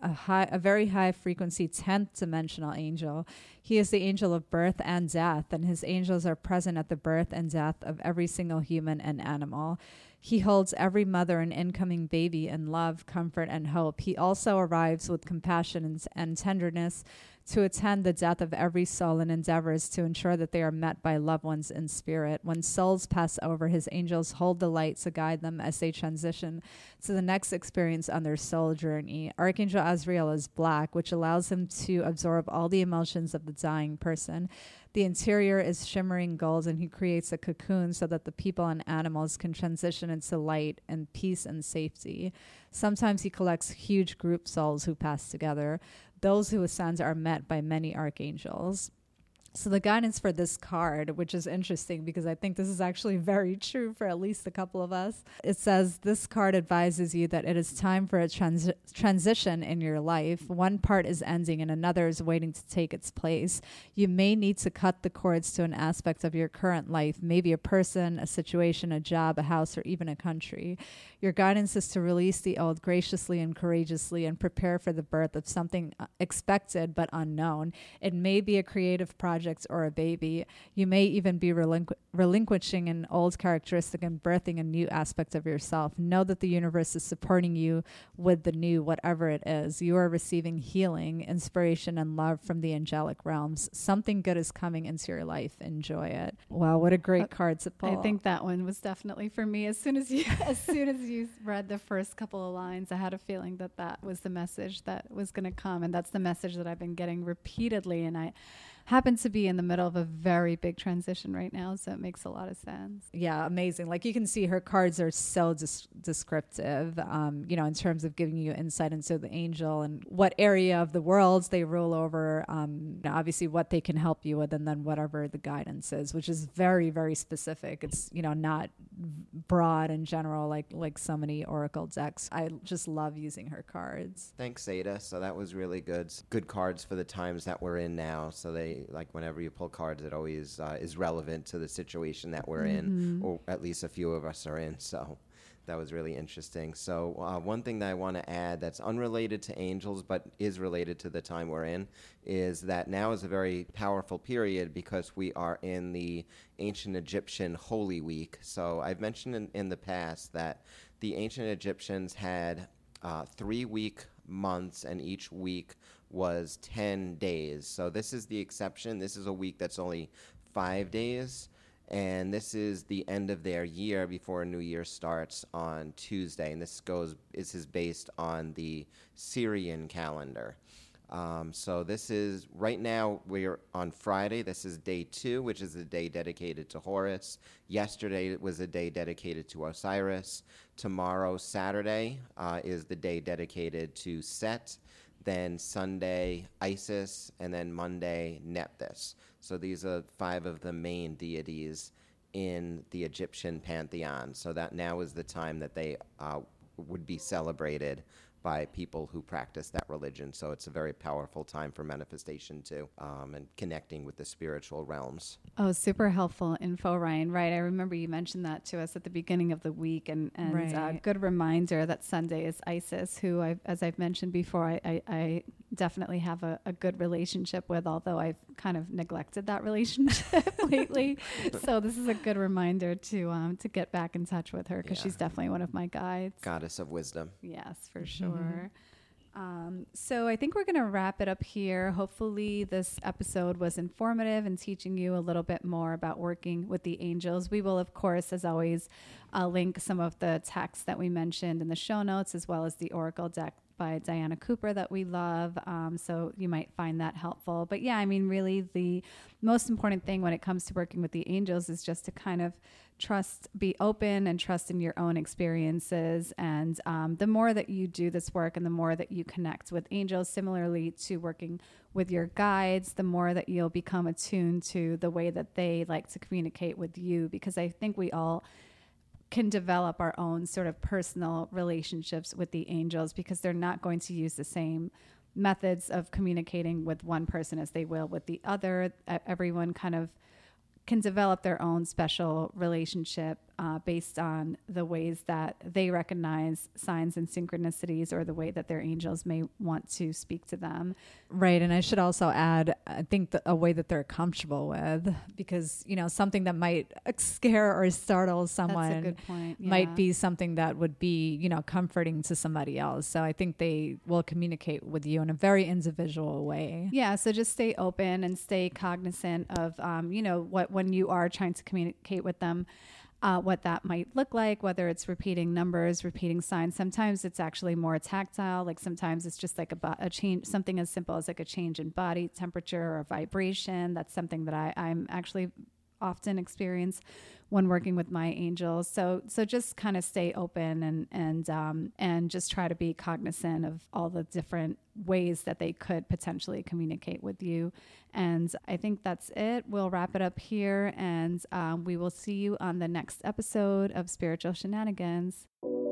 a high, a very high frequency tenth dimensional angel. He is the angel of birth and death, and his angels are present at the birth and death of every single human and animal. He holds every mother and incoming baby in love, comfort, and hope. He also arrives with compassion and, and tenderness to attend the death of every soul and endeavors to ensure that they are met by loved ones in spirit. When souls pass over, his angels hold the light to guide them as they transition to the next experience on their soul journey. Archangel Azrael is black, which allows him to absorb all the emotions of the dying person. The interior is shimmering gold, and he creates a cocoon so that the people and animals can transition into light and peace and safety. Sometimes he collects huge group souls who pass together. Those who ascend are met by many archangels. So the guidance for this card, which is interesting because I think this is actually very true for at least a couple of us. It says this card advises you that it is time for a trans- transition in your life. One part is ending and another is waiting to take its place. You may need to cut the cords to an aspect of your current life, maybe a person, a situation, a job, a house, or even a country. Your guidance is to release the old graciously and courageously and prepare for the birth of something expected but unknown. It may be a creative project or a baby. You may even be relinqu- relinquishing an old characteristic and birthing a new aspect of yourself. Know that the universe is supporting you with the new, whatever it is. You are receiving healing, inspiration, and love from the angelic realms. Something good is coming into your life. Enjoy it. Wow, what a great uh, card to pull. I think that one was definitely for me. As soon as you, as soon as you read the first couple of lines, I had a feeling that that was the message that was going to come, and that's the message that I've been getting repeatedly. And I happen to be in the middle of a very big transition right now, so it makes a lot of sense. Yeah, amazing. Like you can see her cards are so des- descriptive, um, you know, in terms of giving you insight into the angel and what area of the worlds they rule over, um, obviously what they can help you with, and then whatever the guidance is, which is very, very specific. It's, you know, not broad and general like like so many oracle decks. I just love using her cards. Thanks, Ada. So that was really good. Good cards for the times that we're in now. So they, like whenever you pull cards, it always uh, is relevant to the situation that we're mm-hmm. in, or at least a few of us are in. So that was really interesting. So uh, one thing that I want to add that's unrelated to angels but is related to the time we're in is that now is a very powerful period because we are in the ancient Egyptian Holy Week. So I've mentioned in, in the past that the ancient Egyptians had uh, three-week months, and each week was ten days. So this is the exception. This is a week that's only five days. And this is the end of their year before a new year starts on Tuesday. And this goes this is based on the Syrian calendar. Um, so this is, right now, we're on Friday. This is day two, which is the day dedicated to Horus. Yesterday it was a day dedicated to Osiris. Tomorrow, Saturday, uh, is the day dedicated to Set. Then Sunday, Isis, and then Monday, Nephthys. So these are five of the main deities in the Egyptian pantheon. So that now is the time that they uh, would be celebrated by people who practice that religion. So it's a very powerful time for manifestation too, um, and connecting with the spiritual realms. Oh, super helpful info, Ryan. Right, I remember you mentioned that to us at the beginning of the week, and and right. uh, good reminder that Sunday is Isis, who, I've, as I've mentioned before, I, I, I definitely have a, a good relationship with, although I've kind of neglected that relationship lately. So this is a good reminder to um, to get back in touch with her, because yeah. she's definitely one of my guides. Goddess of wisdom. Yes, for sure. Mm-hmm. Um, so I think we're going to wrap it up here. Hopefully this episode was informative and teaching you a little bit more about working with the angels. We will, of course, as always, uh, link some of the texts that we mentioned in the show notes, as well as the Oracle deck by Diana Cooper that we love. Um, so you might find that helpful. But yeah, I mean, really the most important thing when it comes to working with the angels is just to kind of trust, be open and trust in your own experiences. And um, the more that you do this work and the more that you connect with angels, similarly to working with your guides, the more that you'll become attuned to the way that they like to communicate with you. Because I think we all can develop our own sort of personal relationships with the angels, because they're not going to use the same methods of communicating with one person as they will with the other. Everyone kind of can develop their own special relationship uh, based on the ways that they recognize signs and synchronicities, or the way that their angels may want to speak to them. Right. And I should also add, I think that a way that they're comfortable with, because, you know, something that might scare or startle someone That's a good point. Yeah. might be something that would be, you know, comforting to somebody else. So I think they will communicate with you in a very individual way. Yeah. So just stay open and stay cognizant of, um, you know, what, when you are trying to communicate with them, Uh, what that might look like, whether it's repeating numbers, repeating signs. Sometimes it's actually more tactile. Like sometimes it's just like a, bo- a change, something as simple as like a change in body temperature or vibration. That's something that I, I'm actually often experience when working with my angels. So, so just kind of stay open and, and, um, and just try to be cognizant of all the different ways that they could potentially communicate with you. And I think that's it. We'll wrap it up here, and um, we will see you on the next episode of Spiritual Shenanigans.